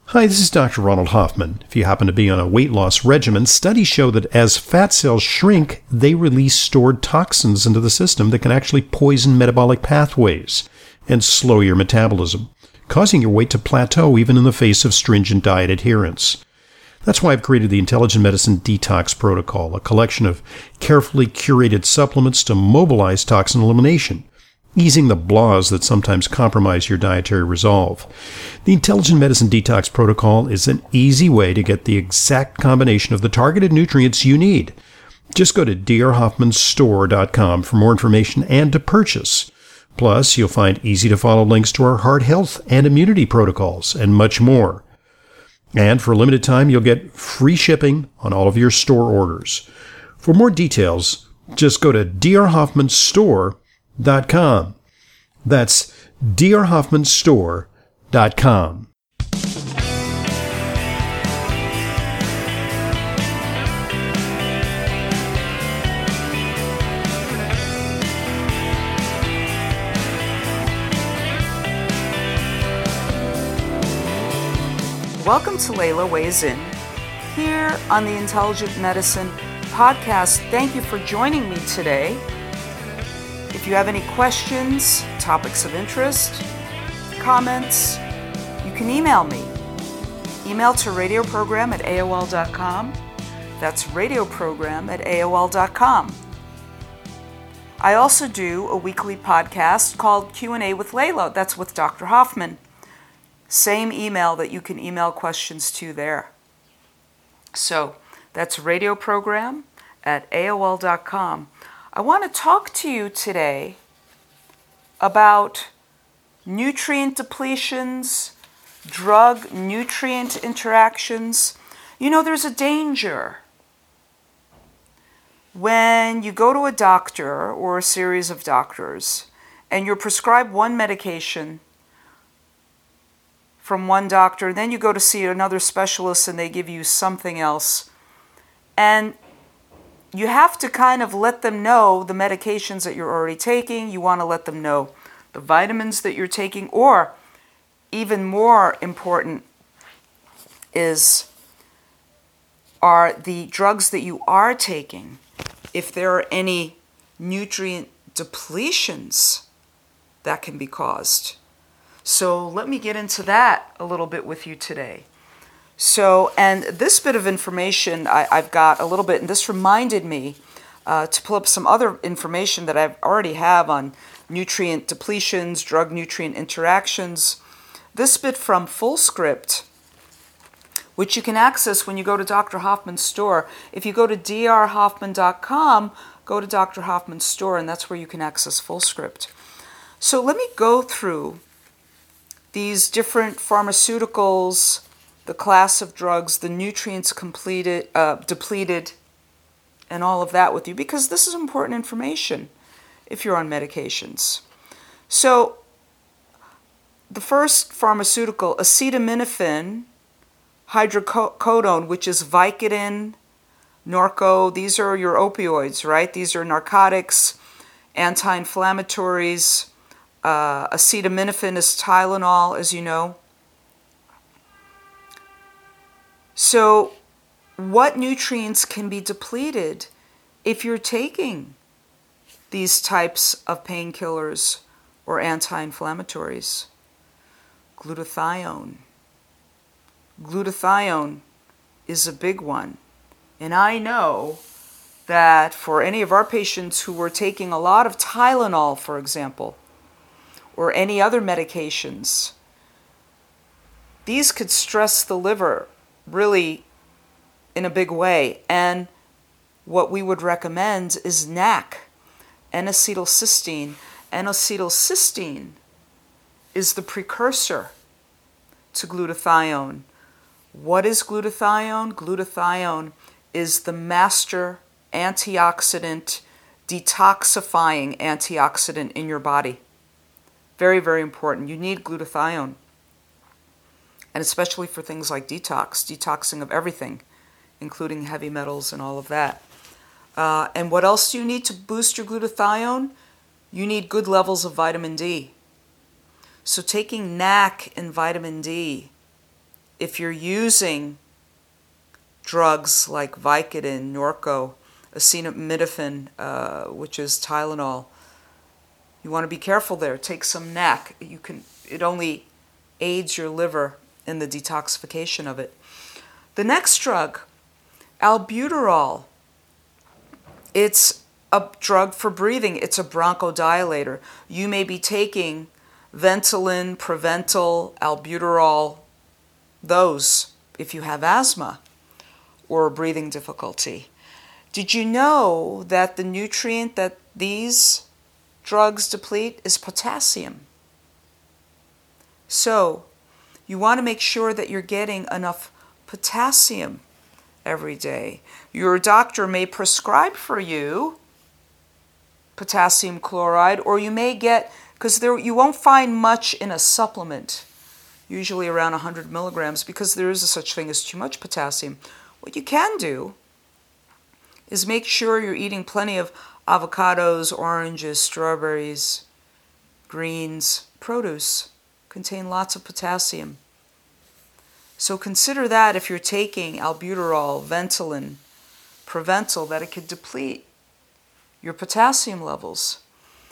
Hi, this is Dr. Ronald Hoffman. If you happen to be on a weight loss regimen, studies show that as fat cells shrink, they release stored toxins into the system that can actually poison metabolic pathways and slow your metabolism, causing your weight to plateau even in the face of stringent diet adherence. That's why I've created the Intelligent Medicine Detox Protocol, a collection of carefully curated supplements to mobilize toxin elimination, easing the blahs that sometimes compromise your dietary resolve. The Intelligent Medicine Detox Protocol is an easy way to get the exact combination of the targeted nutrients you need. Just go to drhoffmanstore.com for more information and to purchase. Plus, you'll find easy-to-follow links to our heart health and immunity protocols and much more. And for a limited time, you'll get free shipping on all of your store orders. For more details, just go to drhoffmanstore.com. That's drhoffmanstore.com. Welcome to Layla Weighs In, here on the Intelligent Medicine Podcast. Thank you for joining me today. If you have any questions, topics of interest, comments, you can email me. Email to radioprogram@aol.com. That's radioprogram@aol.com. I also do a weekly podcast called Q&A with Layla. That's with Dr. Hoffman. Same email that you can email questions to there. So that's radioprogram@aol.com. I want to talk to you today about nutrient depletions, drug-nutrient interactions. You know, there's a danger when you go to a doctor or a series of doctors and you're prescribed one medication from one doctor, then you go to see another specialist and they give you something else. And you have to kind of let them know the medications that you're already taking. You want to let them know the vitamins that you're taking, or even more important are the drugs that you are taking, if there are any nutrient depletions that can be caused. So let me get into that a little bit with you today. So, and this bit of information I've got a little bit, and this reminded me to pull up some other information that I already have on nutrient depletions, drug-nutrient interactions. This bit from Fullscript, which you can access when you go to Dr. Hoffman's store. If you go to drhoffman.com, go to Dr. Hoffman's store, and that's where you can access Fullscript. So let me go through these different pharmaceuticals, the class of drugs, the nutrients depleted, and all of that with you, because this is important information if you're on medications. So the first pharmaceutical, acetaminophen, hydrocodone, which is Vicodin, Norco, these are your opioids, right? These are narcotics, anti-inflammatories. Acetaminophen is Tylenol, as you know. So what nutrients can be depleted if you're taking these types of painkillers or anti-inflammatories? Glutathione. Glutathione is a big one. And I know that for any of our patients who were taking a lot of Tylenol, for example, or any other medications, these could stress the liver really in a big way. And what we would recommend is NAC, N-acetylcysteine. N-acetylcysteine is the precursor to glutathione. What is glutathione? Glutathione is the master antioxidant, detoxifying antioxidant in your body. Very, very important. You need glutathione. And especially for things like detoxing of everything, including heavy metals and all of that. And what else do you need to boost your glutathione? You need good levels of vitamin D. So taking NAC and vitamin D if you're using drugs like Vicodin, Norco, acetaminophen, which is Tylenol, you want to be careful there. Take some NAC. It only aids your liver in the detoxification of it. The next drug, albuterol. It's a drug for breathing. It's a bronchodilator. You may be taking Ventolin, Preventil, albuterol, those if you have asthma or breathing difficulty. Did you know that the nutrient that these drugs deplete is potassium? So you want to make sure that you're getting enough potassium every day. Your doctor may prescribe for you potassium chloride, or you may get, because you won't find much in a supplement, usually around 100 milligrams, because there is a such thing as too much potassium. What you can do is make sure you're eating plenty of avocados, oranges, strawberries, greens, produce contain lots of potassium. So consider that if you're taking albuterol, Ventolin, Preventil, that it could deplete your potassium levels.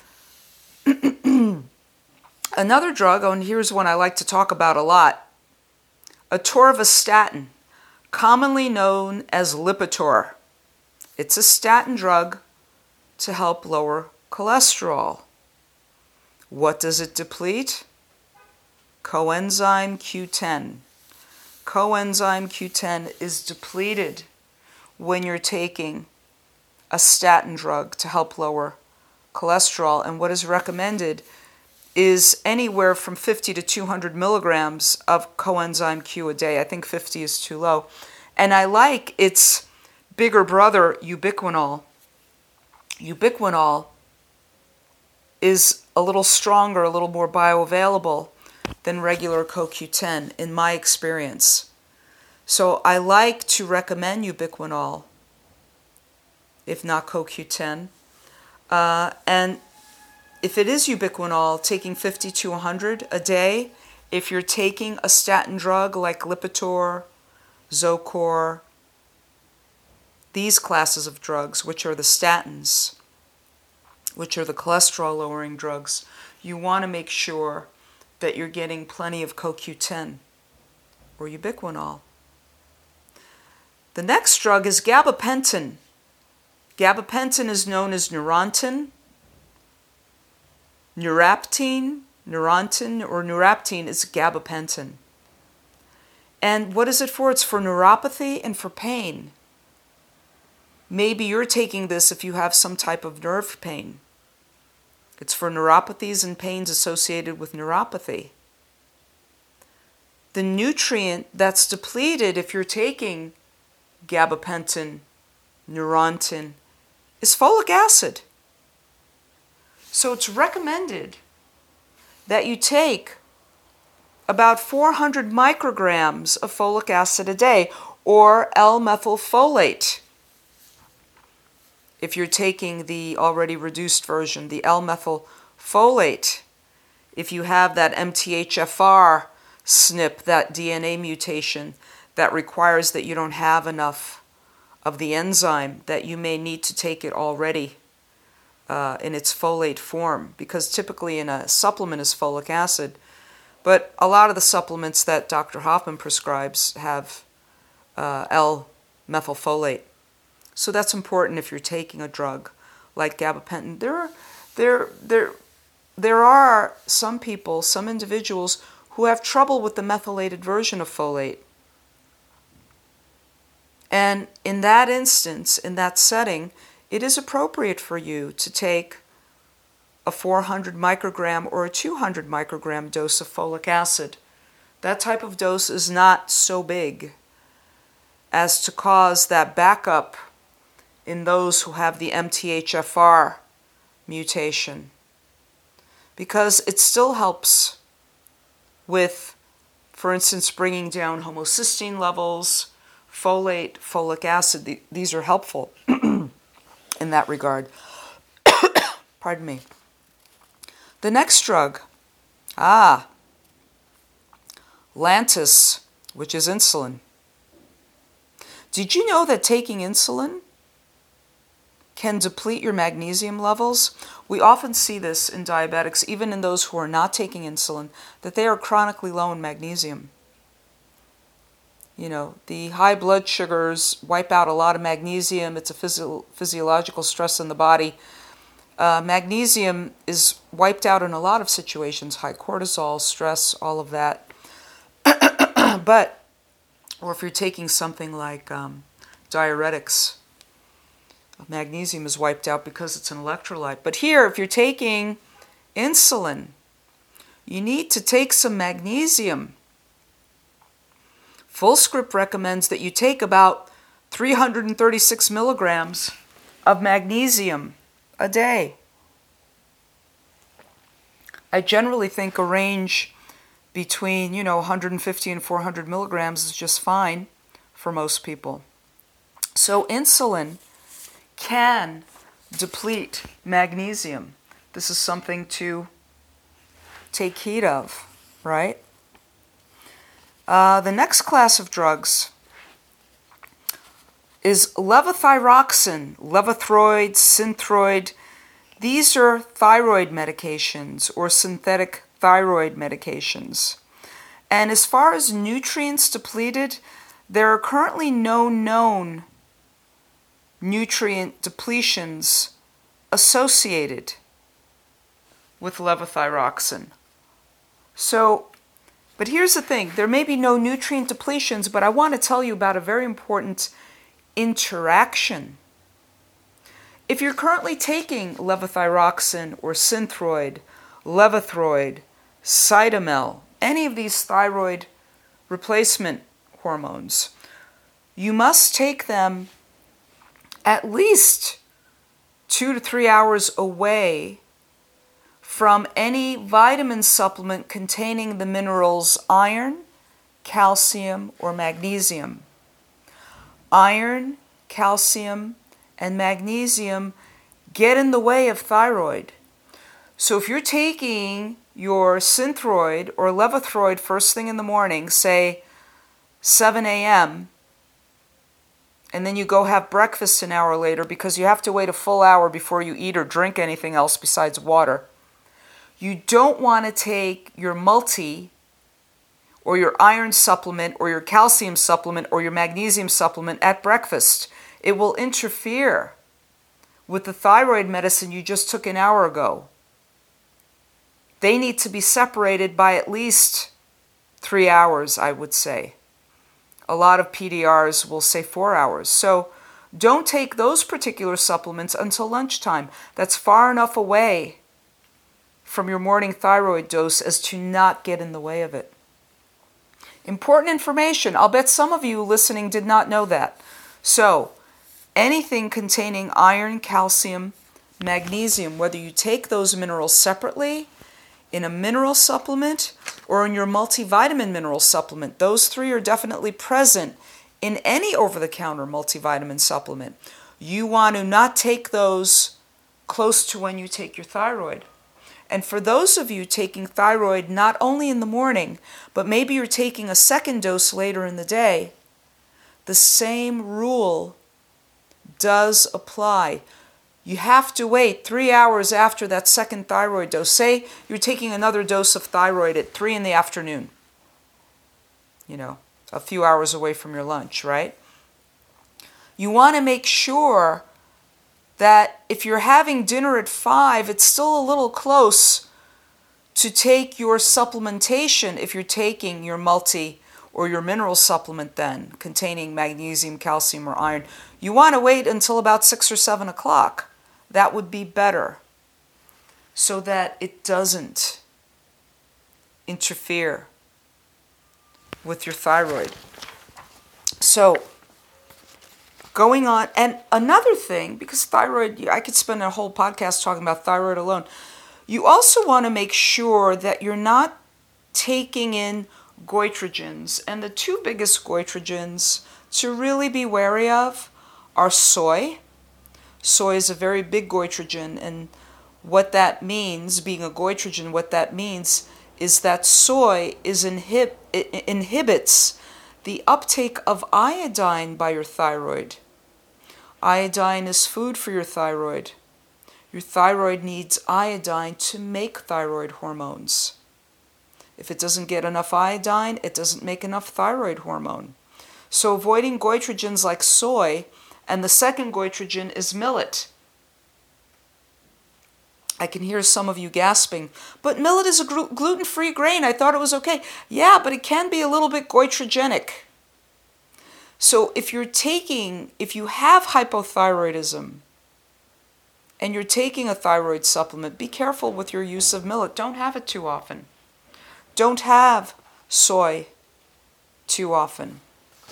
Another drug, and here's one I like to talk about a lot, atorvastatin, commonly known as Lipitor. It's a statin drug to help lower cholesterol. What does it deplete? Coenzyme Q10. Coenzyme Q10 is depleted when you're taking a statin drug to help lower cholesterol, and what is recommended is anywhere from 50 to 200 milligrams of coenzyme Q a day. I think 50 is too low. And I like its bigger brother, ubiquinol. Ubiquinol is a little stronger, a little more bioavailable than regular CoQ10 in my experience. So I like to recommend ubiquinol, if not CoQ10. And if it is ubiquinol, taking 50 to 100 a day, if you're taking a statin drug like Lipitor, Zocor, these classes of drugs, which are the statins, which are the cholesterol-lowering drugs, you want to make sure that you're getting plenty of CoQ10 or ubiquinol. The next drug is gabapentin. Gabapentin is known as Neurontin, Neuraptine, Neurontin, or Neuraptine is gabapentin. And what is it for? It's for neuropathy and for pain. Maybe you're taking this if you have some type of nerve pain. It's for neuropathies and pains associated with neuropathy. The nutrient that's depleted if you're taking gabapentin, Neurontin, is folic acid. So it's recommended that you take about 400 micrograms of folic acid a day, or L-methylfolate. If you're taking the already reduced version, the L-methylfolate, if you have that MTHFR SNP, that DNA mutation that requires that you don't have enough of the enzyme, that you may need to take it already in its folate form, because typically in a supplement is folic acid, but a lot of the supplements that Dr. Hoffman prescribes have L-methylfolate. So that's important if you're taking a drug like gabapentin. There are some people, some individuals who have trouble with the methylated version of folate. And in that instance, in that setting, it is appropriate for you to take a 400 microgram or a 200 microgram dose of folic acid. That type of dose is not so big as to cause that backup in those who have the MTHFR mutation, because it still helps with, for instance, bringing down homocysteine levels, folate, folic acid. These are helpful in that regard. Pardon me. The next drug, Lantus, which is insulin. Did you know that taking insulin can deplete your magnesium levels? We often see this in diabetics, even in those who are not taking insulin, that they are chronically low in magnesium. You know, the high blood sugars wipe out a lot of magnesium. It's a physiological stress in the body. Magnesium is wiped out in a lot of situations, high cortisol, stress, all of that. Or if you're taking something like diuretics, magnesium is wiped out because it's an electrolyte. But here, if you're taking insulin, you need to take some magnesium. Fullscript recommends that you take about 336 milligrams of magnesium a day. I generally think a range between, 150 and 400 milligrams is just fine for most people. So insulin can deplete magnesium. This is something to take heed of, right? The next class of drugs is levothyroxine, Levithroid, Synthroid. These are thyroid medications or synthetic thyroid medications. And as far as nutrients depleted, there are currently no known nutrient depletions associated with levothyroxine. But here's the thing, there may be no nutrient depletions, but I want to tell you about a very important interaction. If you're currently taking levothyroxine or Synthroid, Levithroid, Cytomel, any of these thyroid replacement hormones, you must take them at least 2 to 3 hours away from any vitamin supplement containing the minerals iron, calcium, or magnesium. Iron, calcium, and magnesium get in the way of thyroid. So if you're taking your Synthroid or Levithroid first thing in the morning, say 7 a.m., and then you go have breakfast an hour later because you have to wait a full hour before you eat or drink anything else besides water, you don't want to take your multi or your iron supplement or your calcium supplement or your magnesium supplement at breakfast. It will interfere with the thyroid medicine you just took an hour ago. They need to be separated by at least 3 hours, I would say. A lot of PDRs will say 4 hours. So don't take those particular supplements until lunchtime. That's far enough away from your morning thyroid dose as to not get in the way of it. Important information. I'll bet some of you listening did not know that. So, anything containing iron, calcium, magnesium, whether you take those minerals separately, in a mineral supplement, or in your multivitamin mineral supplement, those three are definitely present in any over-the-counter multivitamin supplement. You want to not take those close to when you take your thyroid. And for those of you taking thyroid not only in the morning, but maybe you're taking a second dose later in the day, the same rule does apply. You have to wait 3 hours after that second thyroid dose. Say you're taking another dose of thyroid at 3 in the afternoon. A few hours away from your lunch, right? You want to make sure that if you're having dinner at 5, it's still a little close to take your supplementation if you're taking your multi or your mineral supplement then, containing magnesium, calcium, or iron. You want to wait until about 6 or 7 o'clock. That would be better so that it doesn't interfere with your thyroid. So, going on, and another thing, because thyroid, I could spend a whole podcast talking about thyroid alone. You also want to make sure that you're not taking in goitrogens. And the two biggest goitrogens to really be wary of are soy. Soy is a very big goitrogen, and what that means, being a goitrogen, what that means is that soy inhibits the uptake of iodine by your thyroid. Iodine is food for your thyroid. Your thyroid needs iodine to make thyroid hormones. If it doesn't get enough iodine, it doesn't make enough thyroid hormone. So avoiding goitrogens like soy, and the second goitrogen is millet. I can hear some of you gasping, but millet is a gluten-free grain. I thought it was okay. Yeah, but it can be a little bit goitrogenic. So if you have hypothyroidism and you're taking a thyroid supplement, be careful with your use of millet. Don't have it too often. Don't have soy too often.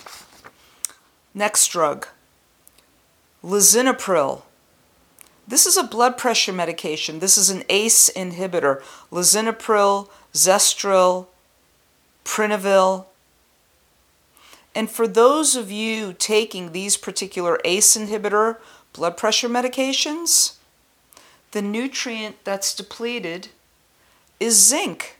Next drug, lisinopril. This is a blood pressure medication. This is an ACE inhibitor. Lisinopril, Zestril, Prinavil. And for those of you taking these particular ACE inhibitor blood pressure medications, the nutrient that's depleted is zinc,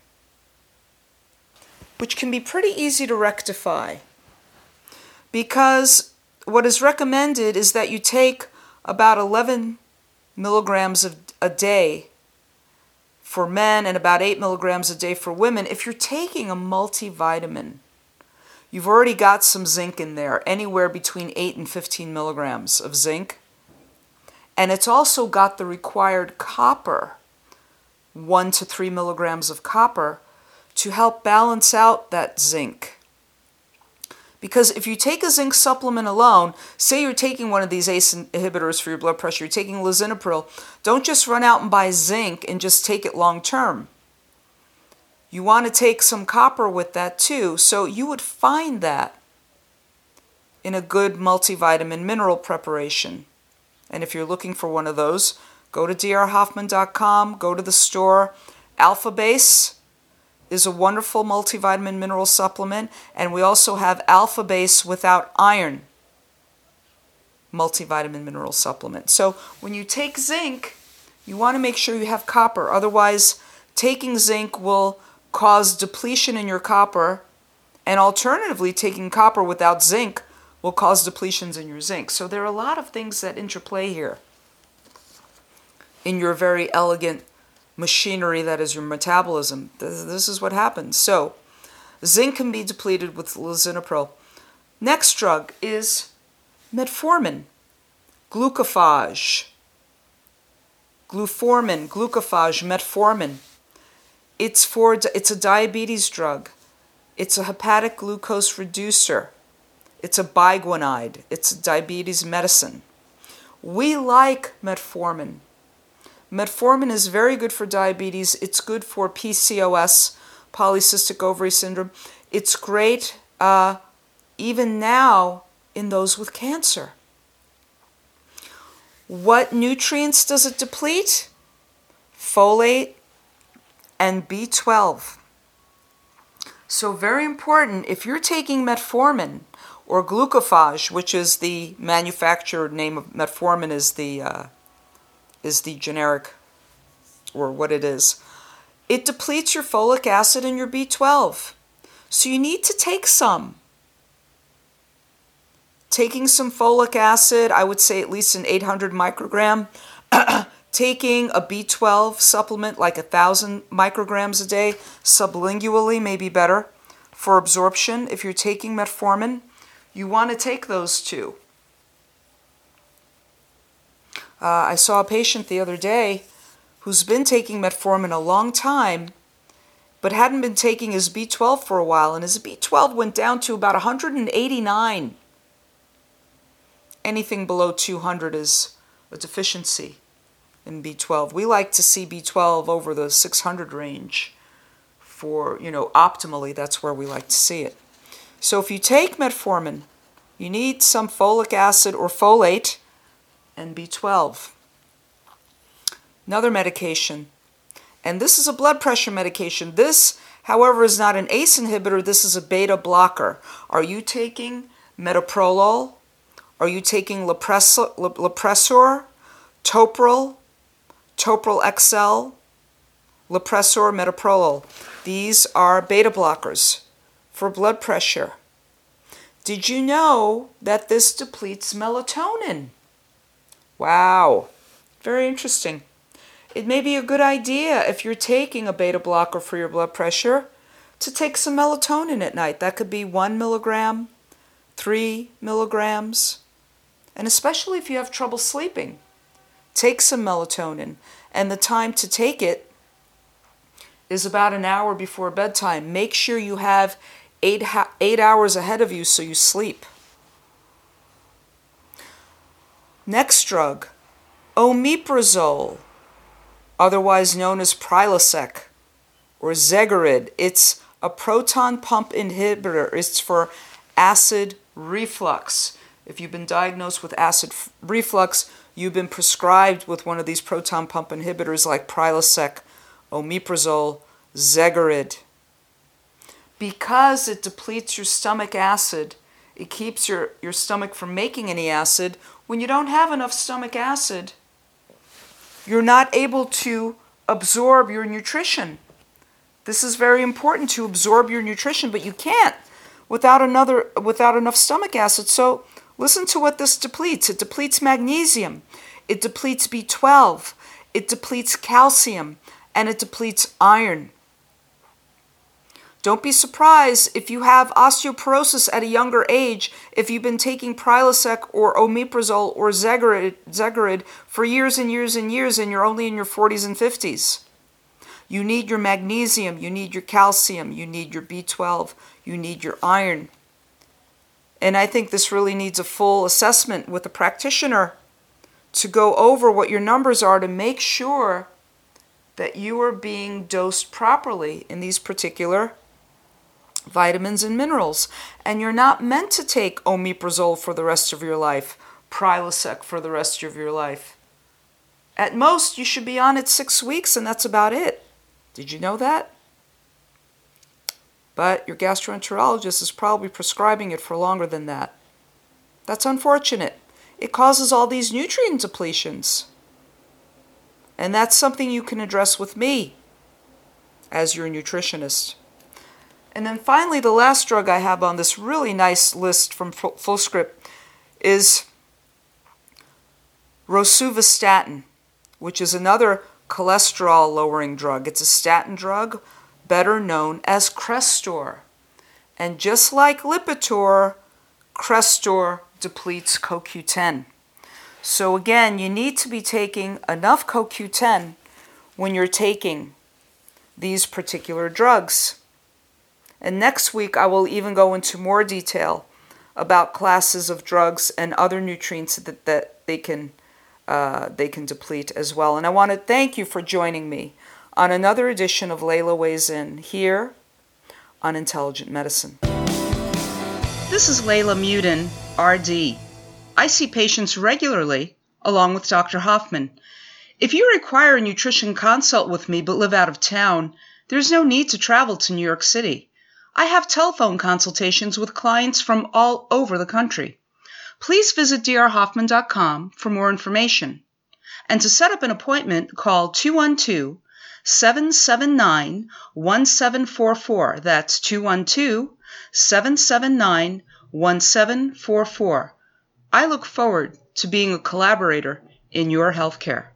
which can be pretty easy to rectify. Because what is recommended is that you take about 11 milligrams a day for men and about 8 milligrams a day for women. If you're taking a multivitamin, you've already got some zinc in there, anywhere between 8 and 15 milligrams of zinc. And it's also got the required copper, 1 to 3 milligrams of copper, to help balance out that zinc. Because if you take a zinc supplement alone, say you're taking one of these ACE inhibitors for your blood pressure, you're taking lisinopril, don't just run out and buy zinc and just take it long term. You want to take some copper with that too, so you would find that in a good multivitamin mineral preparation. And if you're looking for one of those, go to drhoffman.com, go to the store. Alpha Base is a wonderful multivitamin mineral supplement, and we also have Alpha Base without iron multivitamin mineral supplement. So when you take zinc, you want to make sure you have copper. Otherwise, taking zinc will cause depletion in your copper, and alternatively, taking copper without zinc will cause depletions in your zinc. So there are a lot of things that interplay here in your very elegant machinery that is your metabolism. This is what happens. So zinc can be depleted with lisinopril. Next drug is metformin, glucophage. Glucophage, metformin. It's a diabetes drug. It's a hepatic glucose reducer. It's a biguanide. It's a diabetes medicine. We like metformin. Metformin is very good for diabetes. It's good for PCOS, polycystic ovary syndrome. It's great even now in those with cancer. What nutrients does it deplete? Folate and B12. So very important, if you're taking metformin or glucophage, which is the manufacturer name of metformin is the generic, or what it is. It depletes your folic acid and your B12. So you need to take some. Taking some folic acid, I would say at least an 800 microgram. Taking a B12 supplement like 1,000 micrograms a day sublingually may be better for absorption. If you're taking metformin, you want to take those two. I saw a patient the other day who's been taking metformin a long time, but hadn't been taking his B12 for a while, and his B12 went down to about 189. Anything below 200 is a deficiency in B12. We like to see B12 over the 600 range for, optimally, that's where we like to see it. So if you take metformin, you need some folic acid or folate and B12. Another medication, and this is a blood pressure medication. This, however, is not an ACE inhibitor. This is a beta blocker. Are you taking metoprolol? Are you taking Lipresor, Topril, Topril XL, Lipresor, metoprolol? These are beta blockers for blood pressure. Did you know that this depletes melatonin? Wow, very interesting. It may be a good idea if you're taking a beta blocker for your blood pressure to take some melatonin at night. That could be 1 milligram, 3 milligrams, and especially if you have trouble sleeping, take some melatonin. And the time to take it is about an hour before bedtime. Make sure you have 8 hours ahead of you so you sleep. Next drug, omeprazole, otherwise known as Prilosec or Zegerid. It's a proton pump inhibitor. It's for acid reflux. If you've been diagnosed with acid reflux, you've been prescribed with one of these proton pump inhibitors like Prilosec, omeprazole, Zegerid. Because it depletes your stomach acid, it keeps your stomach from making any acid. When you don't have enough stomach acid, you're not able to absorb your nutrition. This is very important, to absorb your nutrition, but you can't without enough stomach acid. So listen to what this depletes. It depletes magnesium, it depletes B12, it depletes calcium, and it depletes iron. Don't be surprised if you have osteoporosis at a younger age if you've been taking Prilosec or omeprazole or Zegerid for years and years and years and you're only in your 40s and 50s. You need your magnesium, you need your calcium, you need your B12, you need your iron. And I think this really needs a full assessment with a practitioner to go over what your numbers are to make sure that you are being dosed properly in these particular vitamins and minerals. And you're not meant to take omeprazole for the rest of your life, Prilosec for the rest of your life. At most, you should be on it 6 weeks, and that's about it. Did you know that? But your gastroenterologist is probably prescribing it for longer than that. That's unfortunate. It causes all these nutrient depletions. And that's something you can address with me as your nutritionist. And then finally, the last drug I have on this really nice list from Fullscript is rosuvastatin, which is another cholesterol-lowering drug. It's a statin drug, better known as Crestor. And just like Lipitor, Crestor depletes CoQ10. So again, you need to be taking enough CoQ10 when you're taking these particular drugs. And next week, I will even go into more detail about classes of drugs and other nutrients that they can deplete as well. And I want to thank you for joining me on another edition of Layla Weighs In here on Intelligent Medicine. This is Layla Mudin, RD. I see patients regularly, along with Dr. Hoffman. If you require a nutrition consult with me but live out of town, there's no need to travel to New York City. I have telephone consultations with clients from all over the country. Please visit drhoffman.com for more information. And to set up an appointment, call 212-779-1744. That's 212-779-1744. I look forward to being a collaborator in your healthcare.